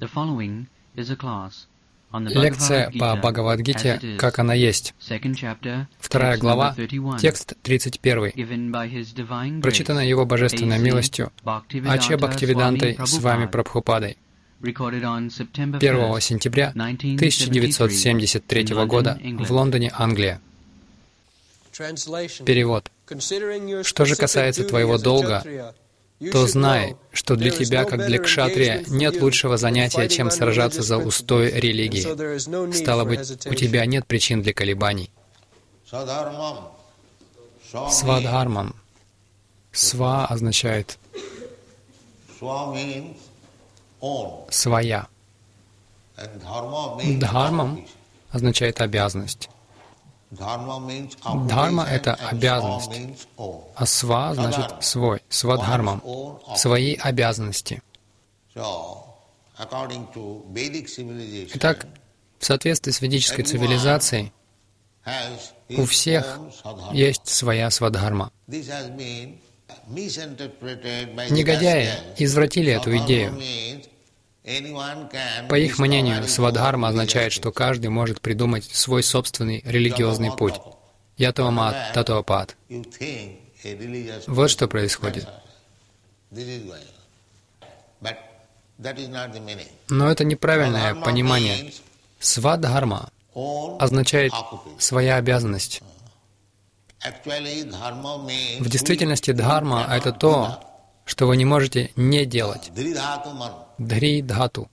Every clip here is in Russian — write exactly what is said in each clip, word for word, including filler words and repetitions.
Лекция по Бхагавад-гите, как она есть. Вторая глава, текст тридцать первый. Прочитана Его Божественной милостью Ача Бхактивидантой с вами Прабхупадой. первого сентября тысяча девятьсот семьдесят третьего года в Лондоне, Англия. Перевод. Что же касается твоего долга, то знай, что для тебя, как для кшатрия, нет лучшего занятия, чем сражаться за устой религии. Стало быть, у тебя нет причин для колебаний. Свадхармам. Сва означает своя. Дхармам означает обязанность. Дхарма — это обязанность, а сва значит свой, свадхармам, свои обязанности. Итак, в соответствии с ведической цивилизацией, у всех есть своя свадхарма. Негодяи извратили эту идею. По их мнению, свадхарма означает, что каждый может придумать свой собственный религиозный путь. Ятавамат, татавапат. Вот что происходит. Но это неправильное понимание. Свадхарма означает своя обязанность. В действительности дхарма — это то, что вы не можете не делать. Дхри дхату.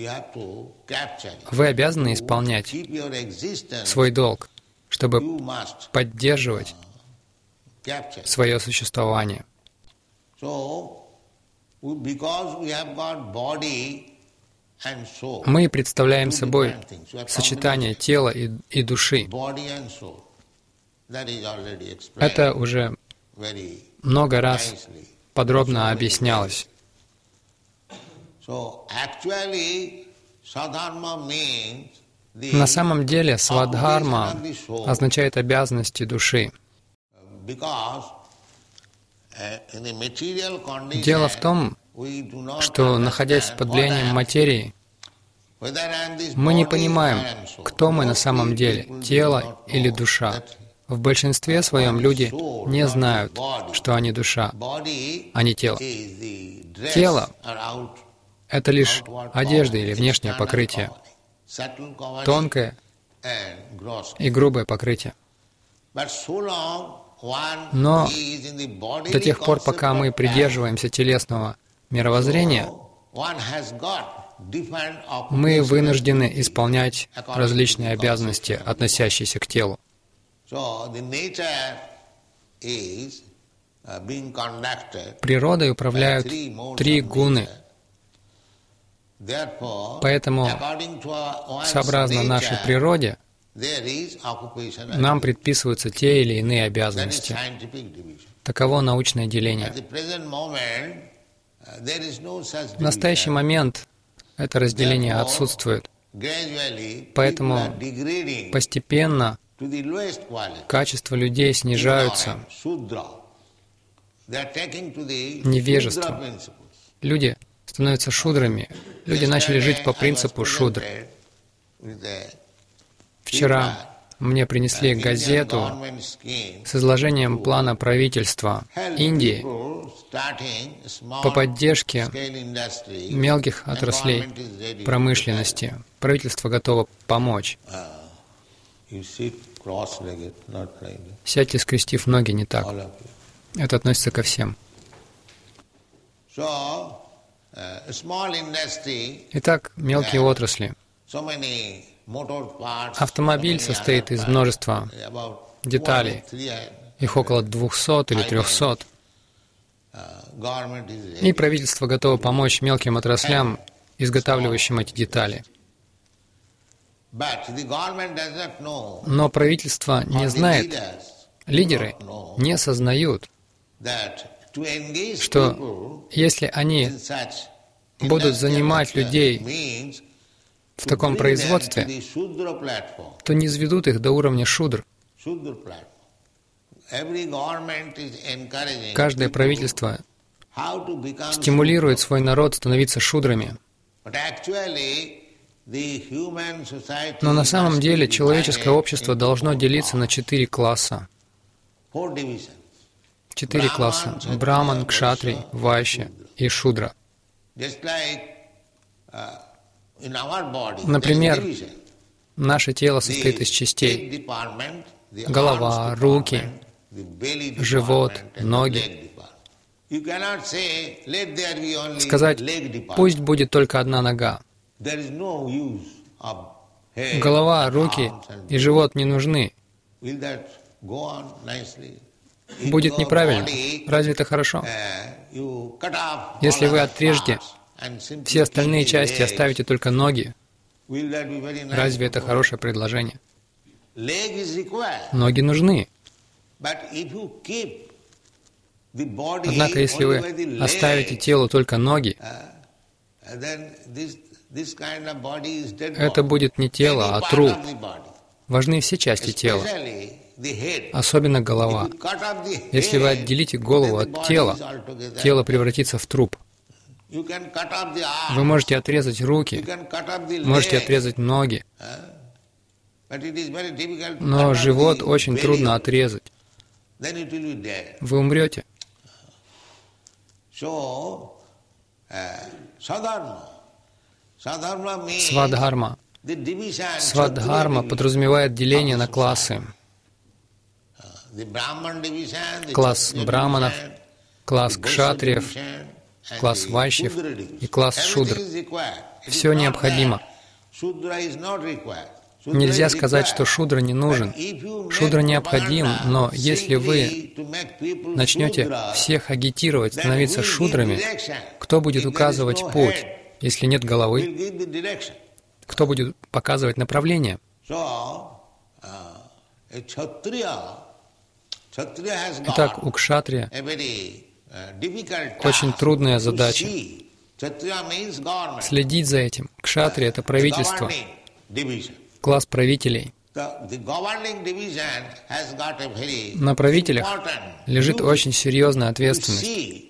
Вы обязаны исполнять свой долг, чтобы поддерживать свое существование. Мы представляем собой сочетание тела и, и души. Это уже много раз подробно объяснялось. На самом деле свадхарма означает обязанности души. Дело в том, что, находясь под влиянием материи, мы не понимаем, кто мы на самом деле, тело или душа. В большинстве своем люди не знают, что они душа, а не тело. Тело — это лишь одежда или внешнее покрытие, тонкое и грубое покрытие. Но до тех пор, пока мы придерживаемся телесного мировоззрения, мы вынуждены исполнять различные обязанности, относящиеся к телу. Природой управляют три гуны. Поэтому, сообразно нашей природе, нам предписываются те или иные обязанности. Таково научное деление. В настоящий момент это разделение отсутствует. Поэтому постепенно качества людей снижаются невежеством. Люди становятся шудрами. Люди начали жить по принципу шудр. Вчера мне принесли газету с изложением плана правительства Индии по поддержке мелких отраслей промышленности. Правительство готово помочь. Сядьте, скрестив ноги, не так. Это относится ко всем. Итак, мелкие отрасли. Автомобиль состоит из множества деталей. Их около двухсот или трехсот. И правительство готово помочь мелким отраслям, изготавливающим эти детали. Но правительство не знает, лидеры не осознают, что если они будут занимать людей в таком производстве, то не низведут их до уровня шудр. Каждое правительство стимулирует свой народ становиться шудрами. Но на самом деле человеческое общество должно делиться на четыре класса. Четыре класса. Браман, Кшатрий, Вайшья и Шудра. Например, наше тело состоит из частей. Голова, руки, живот, ноги. Сказать, пусть будет только одна нога. Голова, руки и живот не нужны. Будет неправильно. Разве это хорошо? Если вы отрежете все остальные части, оставите только ноги, разве это хорошее предложение? Ноги нужны. Однако, если вы оставите телу только ноги, это будет не тело, а труп. Важны все части тела, особенно голова. Если вы отделите голову от тела, тело превратится в труп. Вы можете отрезать руки, можете отрезать ноги, но живот очень трудно отрезать. Вы умрете. Свадхарма. Свадхарма подразумевает деление на классы. Класс браманов, класс кшатриев, класс вайшьев и класс шудр. Все необходимо. Нельзя сказать, что шудра не нужен. Шудра необходим, но если вы начнете всех агитировать становиться шудрами, кто будет указывать путь, если нет головы? Кто будет показывать направление? Итак, у кшатрия очень трудная задача. Следить за этим. Кшатрия — это правительство, класс правителей. На правителях лежит очень серьезная ответственность.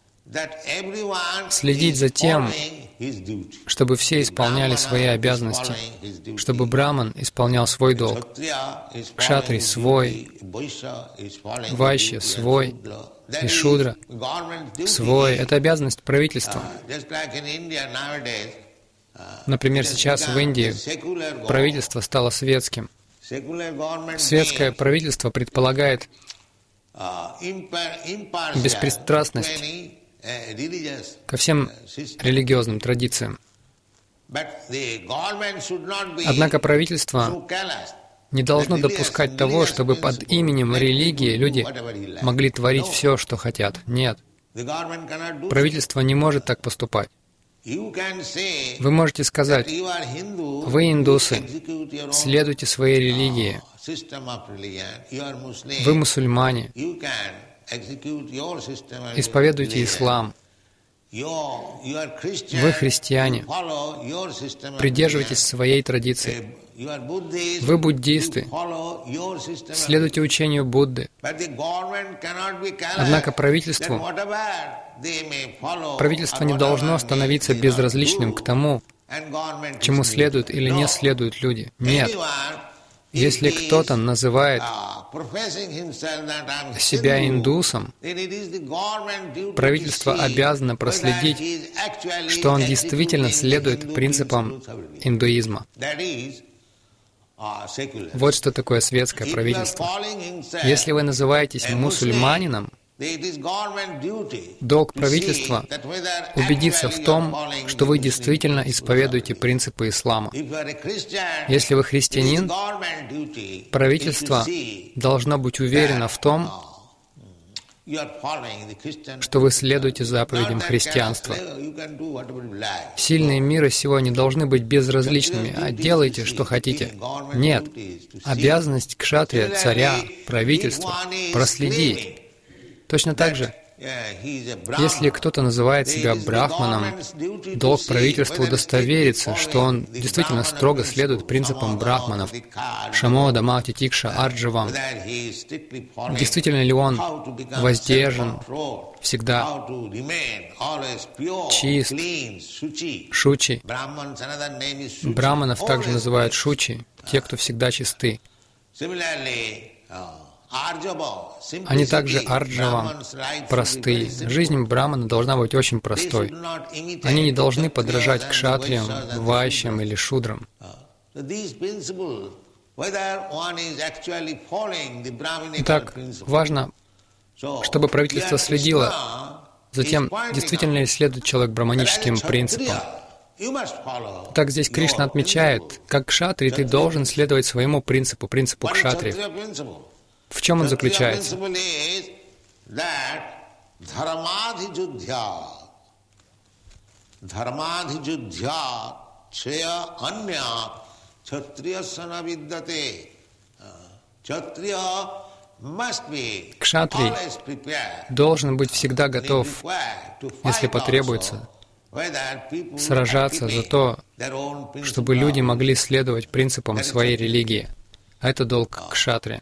Следить за тем, чтобы все исполняли свои обязанности, чтобы браман исполнял свой долг, кшатрий свой, вайшья свой, и шудра свой. Это обязанность правительства. Например, сейчас в Индии правительство стало светским. Светское правительство предполагает беспристрастность ко всем религиозным традициям. Однако правительство не должно допускать того, чтобы под именем религии люди могли творить все, что хотят. Нет. Правительство не может так поступать. Вы можете сказать, вы индусы, следуйте своей религии. Вы мусульмане, исповедуйте ислам. Вы христиане, придерживайтесь своей традиции. Вы буддисты, следуйте учению Будды. Однако правительству, правительство не должно становиться безразличным к тому, чему следуют или не следуют люди. Нет. Если кто-то называет себя индусом, правительство обязано проследить, что он действительно следует принципам индуизма. Вот что такое светское правительство. Если вы называетесь мусульманином, долг правительства — убедиться в том, что вы действительно исповедуете принципы ислама. Если вы христианин, правительство должно быть уверено в том, что вы следуете заповедям христианства. Сильные мира сего не должны быть безразличными, а делайте, что хотите. Нет. Обязанность кшатрия, царя, правительства — проследить. Точно так же, Если кто-то называет себя брахманом, долг правительства удостовериться, что он действительно строго следует принципам брахманов, шамо, дама, титикша, арджавам, действительно ли он воздержан, всегда чист, шучи. Браманов также называют шучи, те, кто всегда чисты. Они также арджава, простые. Жизнь брамана должна быть очень простой. Они не должны подражать кшатриям, вайшьям или шудрам. Итак, важно, чтобы правительство следило за тем, действительно ли следует человек браманическим принципам. Так здесь Кришна отмечает, как кшатри ты должен следовать своему принципу, принципу кшатри. В чем он заключается? Кшатрий должен быть всегда готов, если потребуется, сражаться за то, чтобы люди могли следовать принципам своей религии. А это долг кшатри.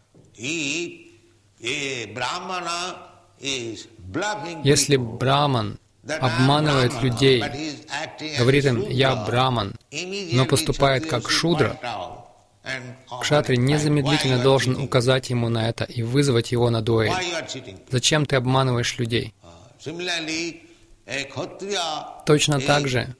Если браман обманывает людей, говорит им «я браман», но поступает как шудра, кшатри незамедлительно должен указать ему на это и вызвать его на дуэль. Зачем ты обманываешь людей? Точно так же,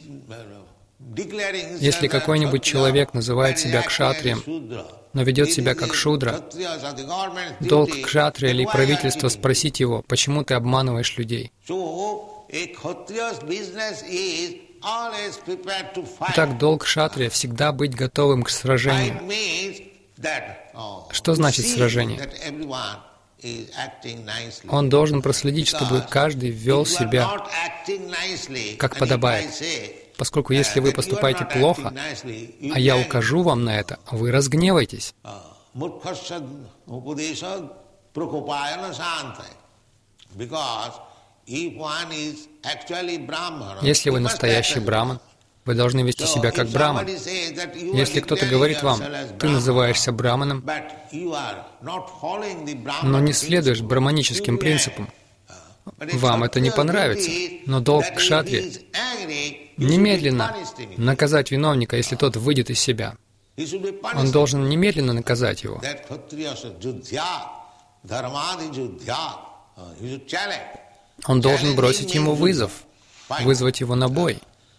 если какой-нибудь человек называет себя кшатрием, но ведет себя как шудра, долг кшатрия или правительства спросить его, почему ты обманываешь людей. Итак, долг кшатрия всегда быть готовым к сражению. Что значит сражение? Он должен проследить, чтобы каждый вел себя как подобает. Поскольку если вы поступаете плохо, а я укажу вам на это, вы разгневаетесь. Если вы настоящий браман, вы должны вести себя как браман. Если кто-то говорит вам, ты называешься браманом, но не следуешь браманическим принципам, вам это не понравится, но долг кшатри немедленно наказать виновника, если тот выйдет из себя. Он должен немедленно наказать его. Он должен бросить ему вызов, вызвать его на бой.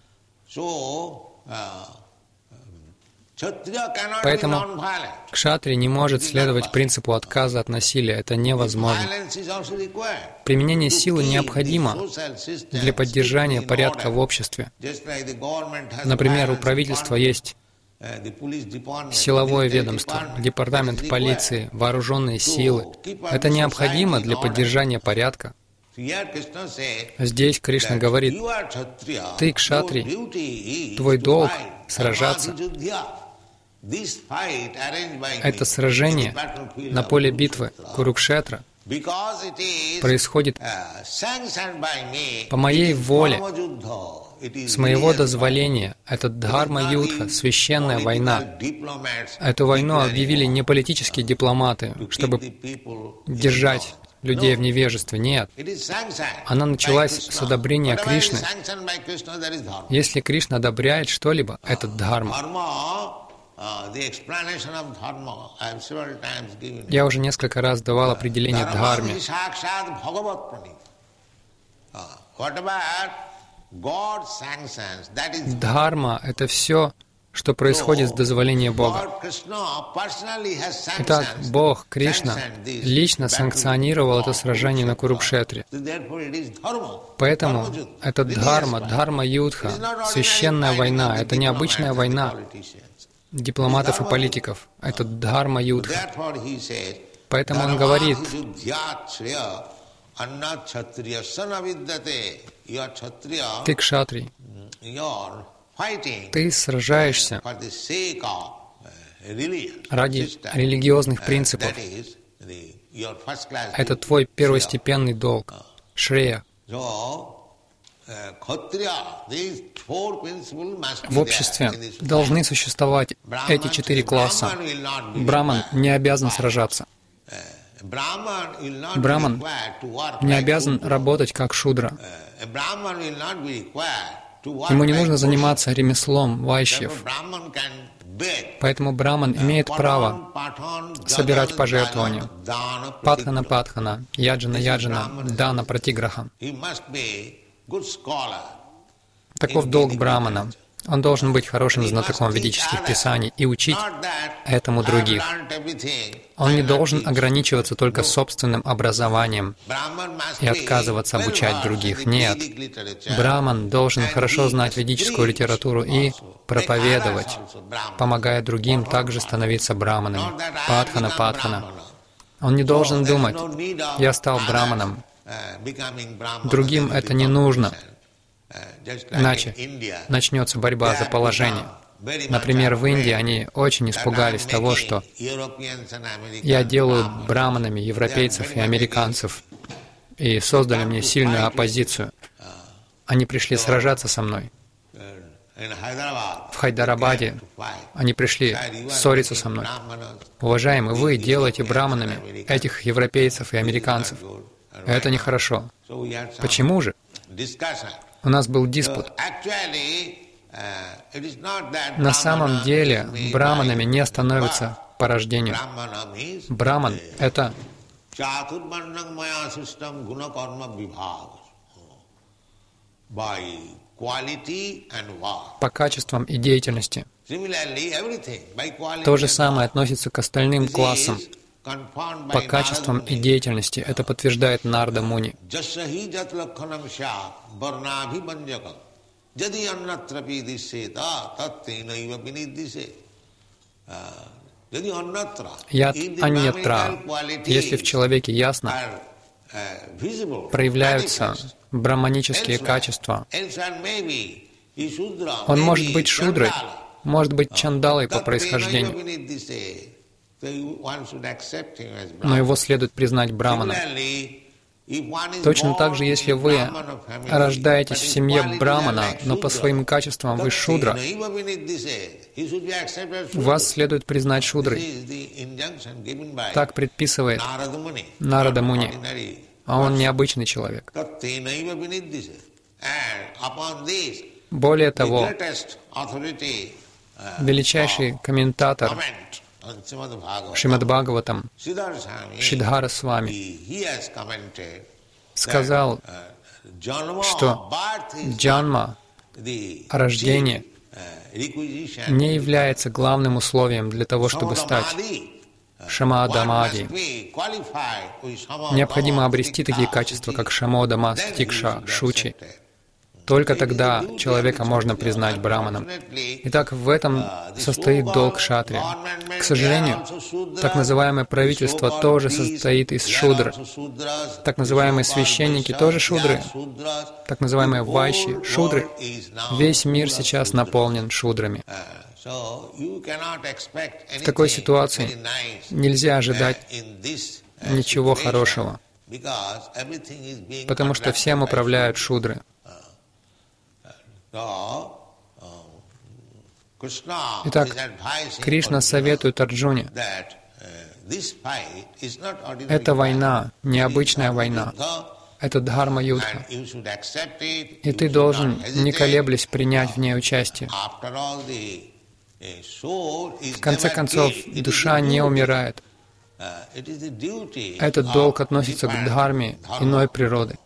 Поэтому кшатри не может следовать принципу отказа от насилия. Это невозможно. Применение силы необходимо для поддержания порядка в обществе. Например, у правительства есть силовое ведомство, департамент полиции, вооруженные силы. Это необходимо для поддержания порядка. Здесь Кришна говорит, ты кшатри, твой долг сражаться. Это сражение на поле битвы Курукшетра происходит по моей воле, с моего дозволения. Это дхарма-юдха, священная война. Эту войну объявили не политические дипломаты, чтобы держать людей в невежестве. Нет. Она началась с одобрения Кришны. Если Кришна одобряет что-либо, это дхарма. Я уже несколько раз давал определение дхарме. Дхарма — это все, что происходит с дозволения Бога. Итак, Бог, Кришна, лично санкционировал это сражение на Курукшетре. Поэтому это дхарма, дхарма-юдха, священная война. Это не обычная война дипломатов и политиков. Это дхарма-юдха. Поэтому он говорит, ты кшатрий, ты сражаешься ради религиозных принципов. Это твой первостепенный долг. Шрея. В обществе должны существовать эти четыре класса. Браман не обязан сражаться. Браман не обязан работать как шудра. Ему не нужно заниматься ремеслом вайшьев. Поэтому браман имеет право собирать пожертвования. Патхана-патхана, яджана-яджана, дана-пратиграха. Таков долг брамана. Он должен быть хорошим знатоком ведических писаний и учить этому других. Он не должен ограничиваться только собственным образованием и отказываться обучать других. Нет. Браман должен хорошо знать ведическую литературу и проповедовать, помогая другим также становиться браманами. Патхана, патхана. Он не должен думать: «Я стал браманом». Другим это не нужно. Иначе начнется борьба за положение. Например, в Индии они очень испугались того, что я делаю браманами европейцев и американцев, и создали мне сильную оппозицию. Они пришли сражаться со мной. В Хайдарабаде они пришли ссориться со мной. Уважаемые, вы делаете браманами этих европейцев и американцев. Это нехорошо. Почему же? У нас был диспут. На самом деле, браманами не становятся по рождению. Браман — это по качествам и деятельности. То же самое относится к остальным классам. По качествам и деятельности. Это подтверждает Нарада Муни. Яд аньятра. Если в человеке ясно проявляются браманические качества, он может быть шудрой, может быть чандалой по происхождению, но его следует признать браманом. Точно так же, если вы рождаетесь в семье брамана, но по своим качествам вы шудра, вас следует признать шудрой. Так предписывает Нарада Муни, а он необычный человек. Более того, величайший комментатор Шримад Бхагаватам Шридхара Свами сказал, что джанма, рождение, не является главным условием для того, чтобы стать шамадамади. Необходимо обрести такие качества, как шамодама, стикша, шучи. Только тогда человека можно признать браманом. Итак, в этом состоит долг кшатрия. К сожалению, так называемое правительство тоже состоит из шудр. Так называемые священники тоже шудры. Так называемые вайши — шудры. Весь мир сейчас наполнен шудрами. В такой ситуации нельзя ожидать ничего хорошего, потому что всем управляют шудры. Итак, Кришна советует Арджуне: эта война, необычная война, это дхарма-юдха, и ты должен, не колеблясь, принять в ней участие. В конце концов, душа не умирает. Этот долг относится к дхарме иной природы.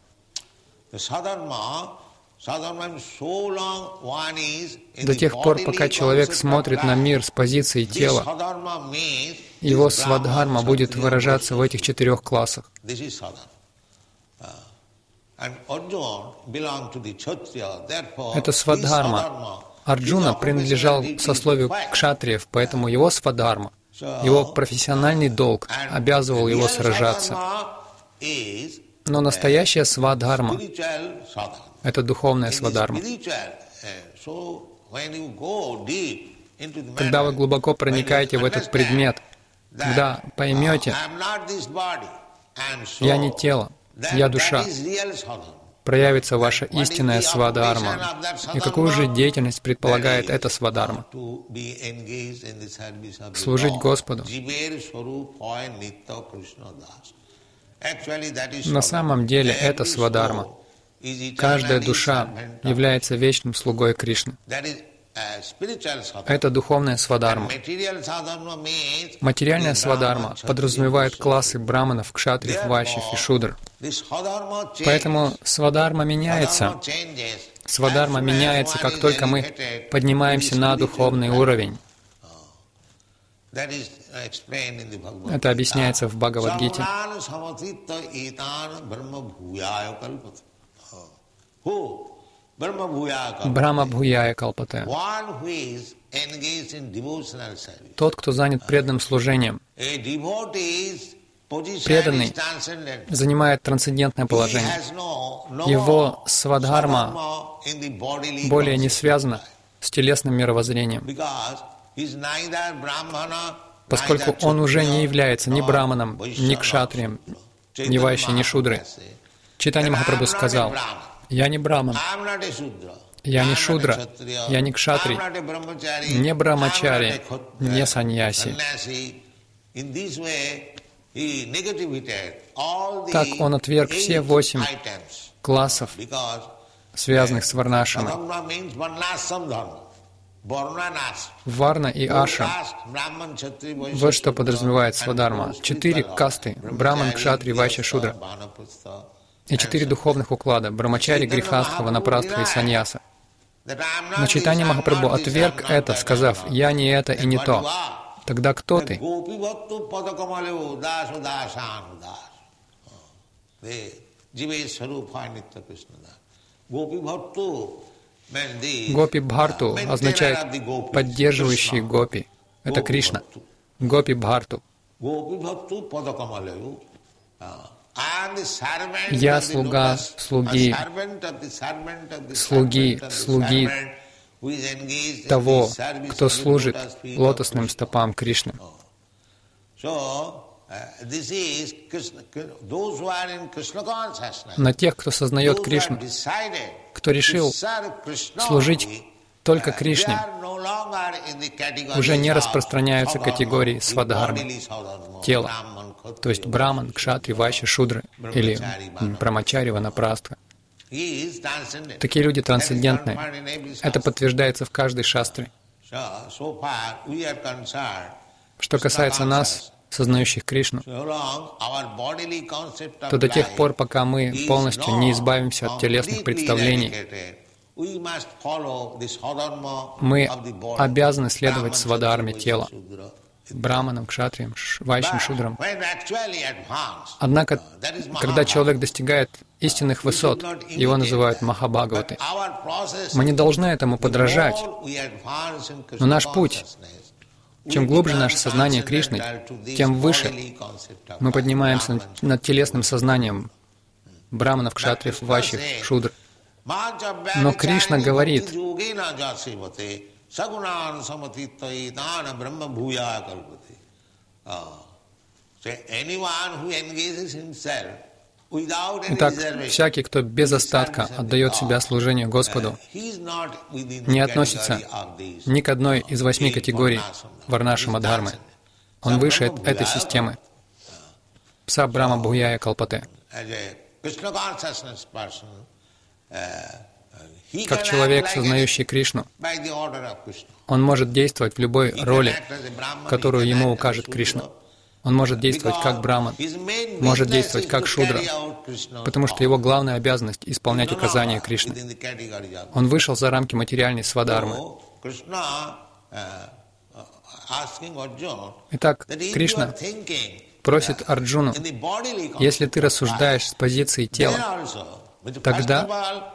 До тех пор, пока человек смотрит на мир с позиции тела, его свадхарма будет выражаться в этих четырех классах. Это свадхарма. Арджуна принадлежал к сословию кшатриев, поэтому его свадхарма, его профессиональный долг обязывал его сражаться. Но настоящая свадхарма — это духовная свадхарма. Когда вы глубоко проникаете в этот предмет, когда поймете: «Я не тело, «Я душа», проявится ваша истинная свадхарма. И какую же деятельность предполагает эта свадхарма? Служить Господу. На самом деле это свадхарма. Каждая душа является вечным слугой Кришны. Это духовная свадхарма. Материальная свадхарма подразумевает классы браманов, кшатриев, вайшьев и шудр. Поэтому свадхарма меняется. Свадхарма меняется, как только мы поднимаемся на духовный уровень. Это объясняется в Бхагавад-гите. Брахма Бхуяя Калпате. Тот, кто занят преданным служением. Преданный занимает трансцендентное положение. Его свадхарма более не связана с телесным мировоззрением, поскольку он уже не является ни браманом, ни кшатрием, ни вайшей, ни шудрой. Чайтанья Махапрабху сказал: «Я не браман, я не шудра, я не кшатри, не брамачари, не саньяси». Так он отверг все восемь классов, связанных с варнашамой. Варна и аша — вот что подразумевает свадхарма. Четыре касты — браман, кшатри, вайшья, шудра. И четыре духовных уклада — брамачари, грихастха, ванапрастха и саньяса. Но Чайтанья Махапрабху отверг это, сказав: «Я не это и не то». Тогда кто ты? Гопи Бхарту означает «поддерживающий гопи». Это Кришна. Гопи Бхарту. Я слуга слуги, слуги, слуги того, кто служит лотосным стопам Кришны. На тех, кто сознает Кришну, кто решил служить только Кришне, уже не распространяются категории свадхармы, тела, то есть браман, кшатри, вайшья, шудры или брамачари, ванапрастха. Такие люди трансцендентные. Это подтверждается в каждой шастре. Что касается нас, сознающих Кришну, то до тех пор, пока мы полностью не избавимся от телесных представлений, мы обязаны следовать свадхарме тела, браманам, кшатриям, вайшьям, шудрам. Однако, когда человек достигает истинных высот, его называют Махабхагаваты. Мы не должны этому подражать, но наш путь, чем глубже наше сознание Кришны, тем выше мы поднимаемся над телесным сознанием браманов, кшатриев, вайшьев, шудр. Но Кришна говорит: итак, всякий, кто без остатка отдает себя служению Господу, не относится ни к одной из восьми категорий варнашама дхармы. Он выше этой системы. Пса Брахма Бхуяя Калпате. Как человек, сознающий Кришну, он может действовать в любой роли, которую ему укажет Кришна. Он может действовать как браман, может действовать как шудра, потому что его главная обязанность — исполнять указания Кришны. Он вышел за рамки материальной свадхармы. Итак, Кришна просит Арджуну: если ты рассуждаешь с позиции тела, тогда,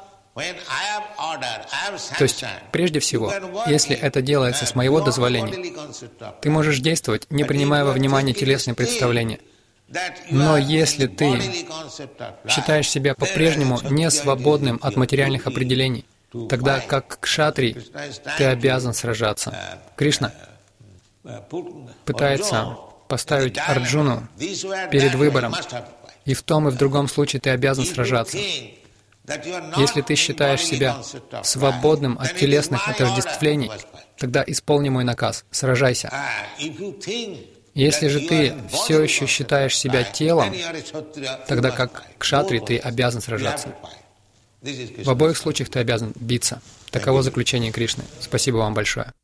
то есть, прежде всего, если это делается с моего дозволения, ты можешь действовать, не принимая во внимание телесные представления. Но если ты считаешь себя по-прежнему не свободным от материальных определений, тогда как кшатри ты обязан сражаться. Кришна пытается поставить Арджуну перед выбором: И в том и в другом случае ты обязан сражаться. Если ты считаешь себя свободным от телесных отождествлений, тогда исполни мой наказ, сражайся. Если же ты все еще считаешь себя телом, тогда как кшатри ты обязан сражаться. В обоих случаях ты обязан биться. Таково заключение Кришны. Спасибо вам большое.